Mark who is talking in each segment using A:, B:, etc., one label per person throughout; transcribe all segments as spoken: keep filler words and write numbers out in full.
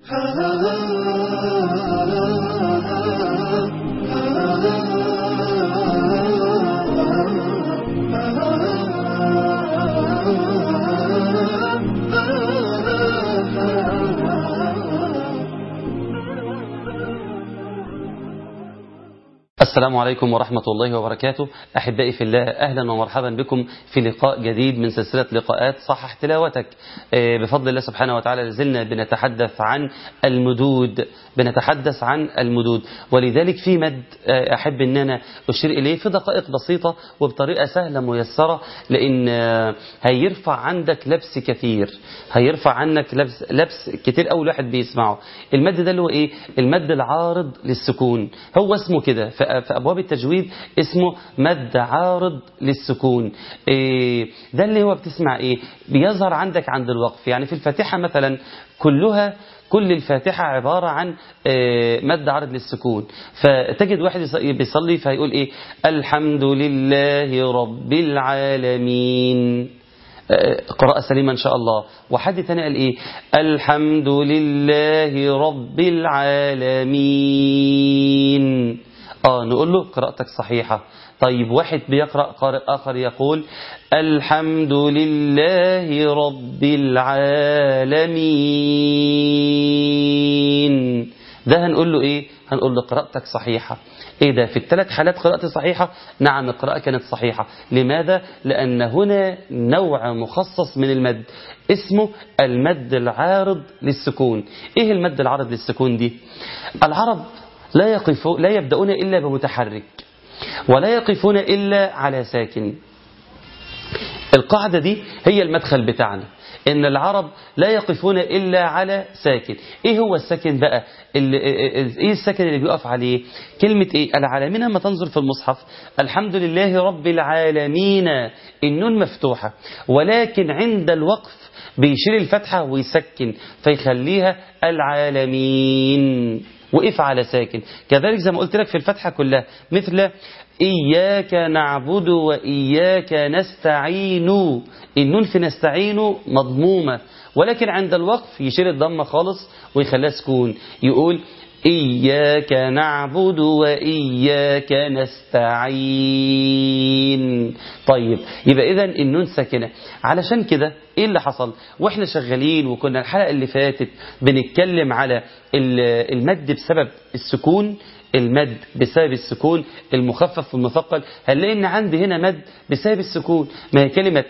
A: السلام عليكم ورحمة الله وبركاته. أحبائي في الله، أهلا ومرحبا بكم في لقاء جديد من سلسلة لقاءات صحح تلاوتك. بفضل الله سبحانه وتعالى لازلنا بنتحدث عن المدود بنتحدث عن المدود ولذلك في مد أحب أن أنا أشير إليه في دقائق بسيطة وبطريقة سهلة ميسرة، لأن هيرفع عندك لبس كثير هيرفع عنك لبس, لبس كتير أول واحد بيسمعه. المد ده اللي هو إيه؟ المد العارض للسكون، هو اسمه كده في أبواب التجويد، اسمه مد عارض للسكون. إيه ده اللي هو بتسمع إيه؟ بيظهر عندك عند الوقف. يعني في الفاتحة مثلا كلها كل الفاتحة عبارة عن مد عارض للسكون، فتجد واحد بيصلي فيقول إيه؟ الحمد لله رب العالمين، قراءة سليمة إن شاء الله. وحد تاني قال إيه؟ الحمد لله رب العالمين. آه نقول له قراءتك صحيحة. طيب واحد بيقرأ قارئ آخر يقول الحمد لله رب العالمين، ده هنقول له إيه؟ هنقول له قراءتك صحيحة. إيه ده؟ في الثلاث حالات قراءتي صحيحة؟ نعم القراءة كانت صحيحة. لماذا؟ لأن هنا نوع مخصص من المد اسمه المد العارض للسكون. إيه المد العارض للسكون دي؟ العرب لا يقفون لا يبدأون إلا بمتحرك ولا يقفون إلا على ساكن. القاعدة دي هي المدخل بتاعنا، إن العرب لا يقفون إلا على ساكن. إيه هو الساكن بقى؟ إيه الساكن اللي بيقف عليه؟ كلمة إيه؟ العالمين. لما تنظر في المصحف الحمد لله رب العالمين، النون مفتوحة، ولكن عند الوقف بيشيل الفتحة ويسكن فيخليها العالمين، وقف على ساكن. كذلك زي ما قلت لك في الفتحة كلها، مثل إياك نعبد وإياك نستعين، النون في نستعين مضمومة، ولكن عند الوقف يشيل الضمة خالص ويخليها سكون، يقول إياك نعبد وإياك نستعين. طيب يبقى إذن النون ساكنة. علشان كده إيه اللي حصل وإحنا شغالين وكنا الحلقة اللي فاتت بنتكلم على المد بسبب السكون، المد بسبب السكون المخفف والمثقل، هنلاقي ان عندي هنا مد بسبب السكون. ما هي كلمة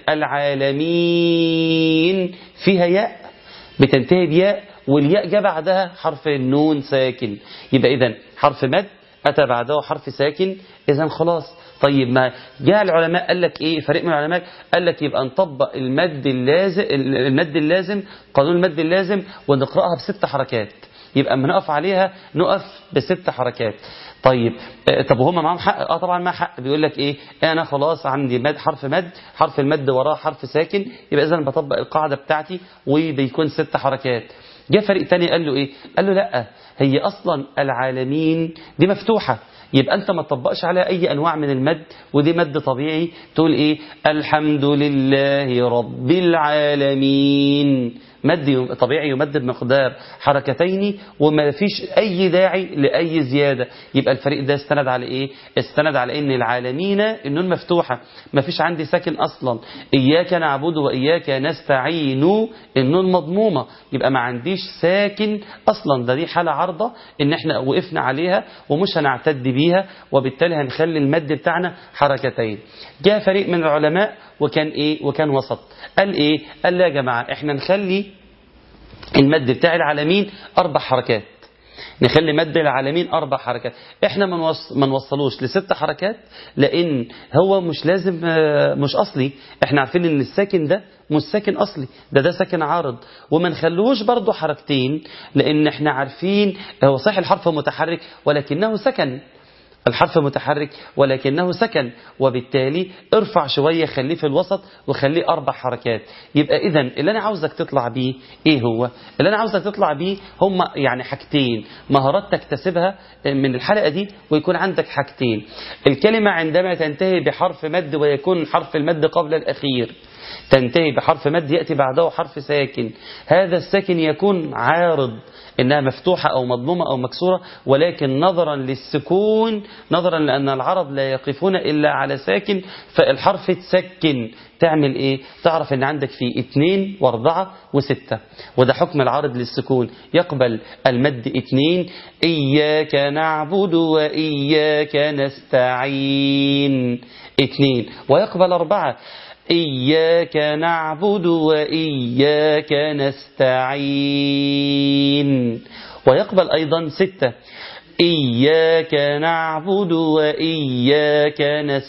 A: العالمين فيها ياء بتنتهي بياء، والياء جاء بعدها حرف النون ساكن، يبقى إذن حرف مد أتى بعده حرف ساكن، إذن خلاص. طيب ما جاء العلماء قال لك إيه؟ فريق من العلماء قال لك يبقى نطبق المد اللازم المد اللازم قانون المد اللازم ونقرأها بست حركات، يبقى اما نقف عليها نقف بست حركات. طيب طب وهم معهم حق؟ اه طبعا ما حق. بيقول لك ايه؟ انا خلاص عندي مد حرف مد، حرف المد وراه حرف ساكن، يبقى اذا بطبق القاعده بتاعتي وبيكون ست حركات. جاء فريق تاني قال له ايه؟ قال له لا، هي اصلا العالمين دي مفتوحه، يبقى انت ما تطبقش عليها اي انواع من المد، ودي مد طبيعي. تقول ايه؟ الحمد لله رب العالمين، مد طبيعي يمد بمقدار حركتين وما فيش أي داعي لأي زيادة. يبقى الفريق ده استند على إيه؟ استند على إن العالمين النون مفتوحة، ما فيش عندي ساكن أصلا. إياك نعبد وإياك نستعين النون مضمومة، يبقى ما عنديش ساكن أصلا. ده دي حالة عارضة إن إحنا وقفنا عليها ومش هنعتد بيها، وبالتالي هنخلي المد بتاعنا حركتين. جاء فريق من العلماء وكان إيه؟ وكان وسط، قال إيه؟ قال لا يا جماعة، إحنا نخلي المد بتاع العالمين أربع حركات، نخلي مد العالمين أربع حركات. إحنا ما نوصلوش لست حركات، لأن هو مش لازم مش أصلي. إحنا عارفين إن الساكن ده مش ساكن أصلي، ده ده ساكن عارض، وما نخلوش برضو حركتين، لأن إحنا عارفين هو صحيح الحرف متحرك ولكنه سكن، الحرف متحرك ولكنه سكن، وبالتالي ارفع شوية خليه في الوسط وخليه أربع حركات. يبقى إذن اللي أنا عاوزك تطلع بيه إيه هو؟ اللي أنا عاوزك تطلع بيه هم يعني حاجتين، مهارات تكتسبها من الحلقة دي، ويكون عندك حاجتين. الكلمة عندما تنتهي بحرف مد ويكون حرف المد قبل الأخير تنتهي بحرف مد يأتي بعده حرف ساكن، هذا الساكن يكون عارض، إنها مفتوحة أو مضمومة أو مكسورة، ولكن نظرا للسكون، نظرا لأن العرب لا يقفون إلا على ساكن، فالحرف تسكن. تعمل إيه؟ تعرف إن عندك فيه اتنين واربعة وستة، وده حكم العارض للسكون. يقبل المد اتنين، إياك نعبد وإياك نستعين، اتنين. ويقبل أربعة، إياك نعبد وإياك نستعين. ويقبل أيضا ستة، إياك نعبد وإياك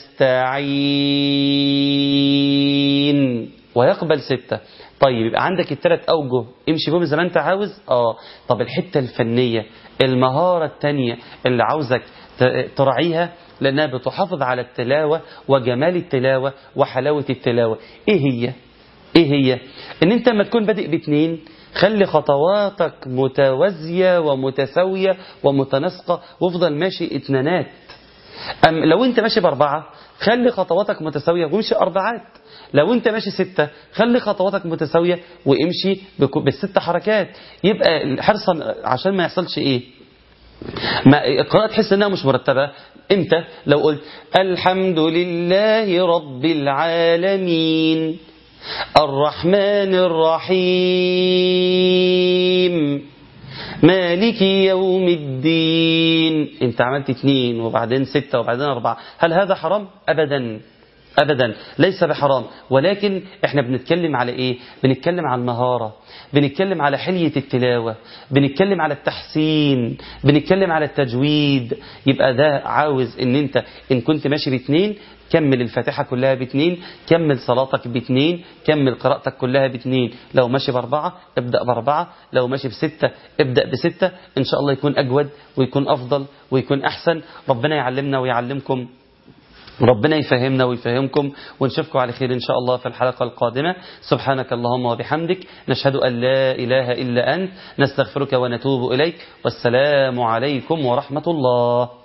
A: نستعين. ويقبل ستة. طيب يبقى عندك الثلاث أوجه، امشي بهم زي ما أنت عاوز. آه طب الحتة الفنية، المهارة التانية اللي عاوزك تراعيها، لأنها بتحافظ على التلاوة وجمال التلاوة وحلاوة التلاوة، إيه هي؟ إيه هي؟ إن أنت لما تكون بادئ باتنين، خلي خطواتك متوازية ومتساوية ومتناسقة، وافضل ماشي اتنانات. أم لو أنت ماشي بأربعة، خلي خطواتك متساوية وامشي أربعات. لو أنت ماشي ستة، خلي خطواتك متساوية وامشي بالست حركات. يبقى حرصا عشان ما يحصلش إيه؟ ما القراءة تحس انها مش مرتبة. امتى؟ لو قلت الحمد لله رب العالمين الرحمن الرحيم مالك يوم الدين، انت عملت اثنين وبعدين ستة وبعدين اربعة، هل هذا حرام؟ ابدا ابدا، ليس بحرام. ولكن احنا بنتكلم على ايه؟ بنتكلم على المهارة، بنتكلم على حلية التلاوة، بنتكلم على التحسين، بنتكلم على التجويد. يبقى ده عاوز ان انت ان كنت ماشي باثنين، كمل الفاتحة كلها باثنين، كمل صلاتك باثنين، كمل قراءتك كلها باثنين. لو ماشي باربعة ابدأ باربعة، لو ماشي بستة ابدأ بستة، ان شاء الله يكون اجود ويكون افضل ويكون احسن. ربنا يعلمنا ويعلمكم، ربنا يفهمنا ويفهمكم، ونشوفكم على خير إن شاء الله في الحلقة القادمة. سبحانك اللهم وبحمدك، نشهد أن لا إله إلا أنت، نستغفرك ونتوب إليك، والسلام عليكم ورحمة الله.